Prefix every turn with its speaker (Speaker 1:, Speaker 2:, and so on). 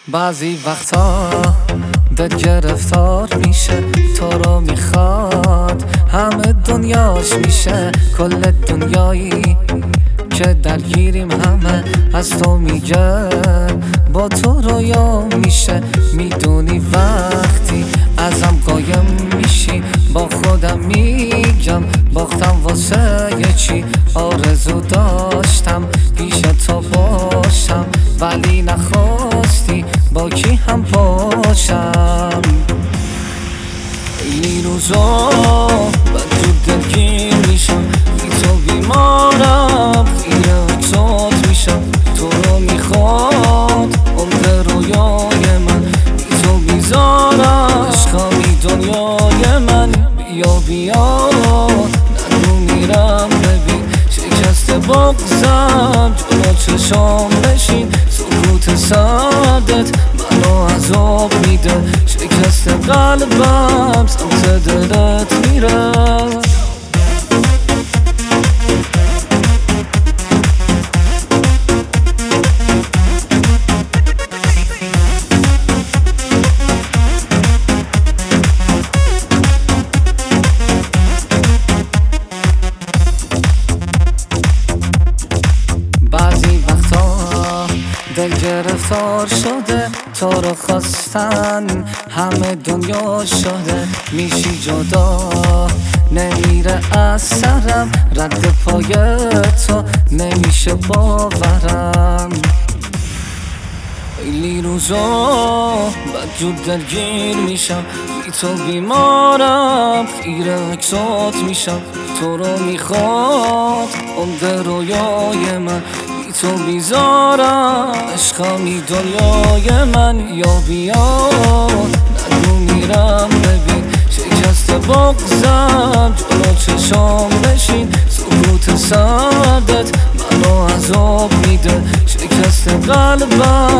Speaker 1: بعضی وقتا دل گرفتار میشه، تو رو میخواد همه دنیاش میشه. کل دنیایی که درگیریم همه از تو میگه، با تو رویا میشه. میدونی وقتی ازم قایم میشی، با خودم میگم باختم واسه چی. آرزو داشتم پیش تو باشم، ولی نخواستی با کی هم باشم. این روزا من تو دلگیر میشم، بی تو بیمارم، خیره اکسات میشم. تو رو میخواد عمر رویای من، بی تو بیزارم، عشقامی دنیای من. بیا بیا نگو میرم، ببین شکست بغزم جلو چشام بشین. سکوت سردت منو عذاب میده، شکست قلبم سمت دلت میره. بعضی وقتا دل گرفتار شده، تو رو خواستن همه دنیا شده. میشی جدا نمیره از سرم، رد پای تو نمیشه باورم. خیلی روزا بدجور درگیر میشم، بی تو بیمارم، خیره اکسات میشم. تو رو میخواد عمر رویای من، بی تو بیزارم، عشقامی دنیای من. یا بیا نگو میرم، ببین شکست بغزم جلو چشام بشین. سکوت سردت منو عذاب میده، شکست قلبم